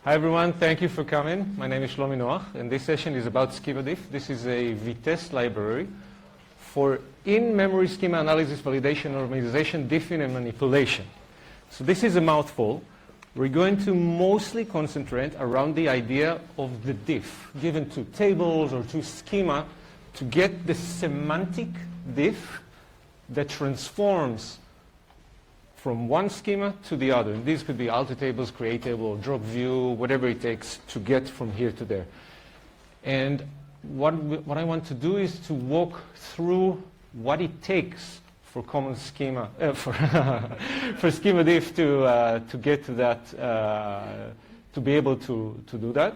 Hi everyone, thank you for coming. My name is Shlomi Noach, and this session is about schema.diff. This is a Vitess library for in-memory schema analysis, validation, normalization, diffing, and manipulation. So this is a mouthful. We're going to mostly concentrate around the idea of the diff, given to tables or to schema, to get the semantic diff that transforms from one schema to the other. And these could be alter tables, create table, or drop view, whatever it takes to get from here to there. And what I want to do is to walk through what it takes for common schema, for schema diff to get to that, to be able to do that.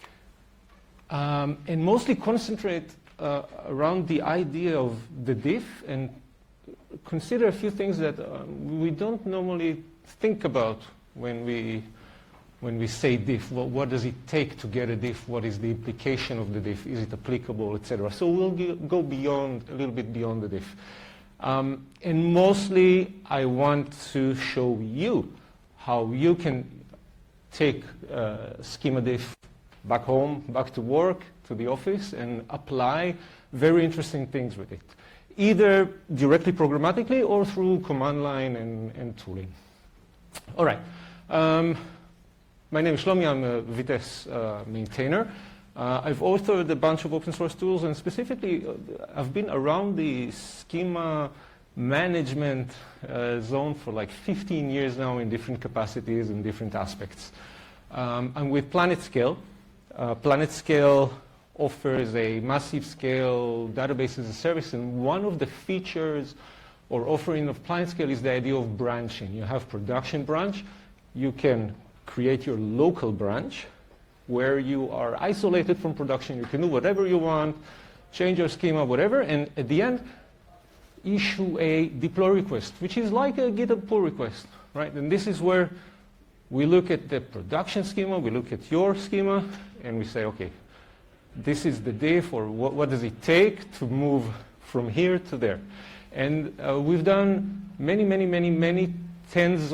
And mostly concentrate around the idea of the diff and consider a few things that we don't normally think about when we say diff. What does it take to get a diff? What is the implication of the diff? Is it applicable, etc.? So we'll go beyond, a little bit beyond the diff. And mostly I want to show you how you can take schema diff back home, back to work, to the office, and apply very interesting things with it, either directly programmatically or through command line and tooling. All right. My name is Shlomi. I'm a Vitess maintainer. I've authored a bunch of open source tools, and specifically I've been around the schema management zone for like 15 years now in different capacities and different aspects. I'm with PlanetScale. PlanetScale offers a massive scale database as a service, and one of the features or offering of PlanetScale is the idea of branching. You have production branch. You can create your local branch where you are isolated from production. You can do whatever you want, change your schema, whatever, and at the end, issue a deploy request, which is like a GitHub pull request, right? And this is where we look at the production schema, we look at your schema, and we say, okay, this is the diff, or what does it take to move from here to there? And we've done many tens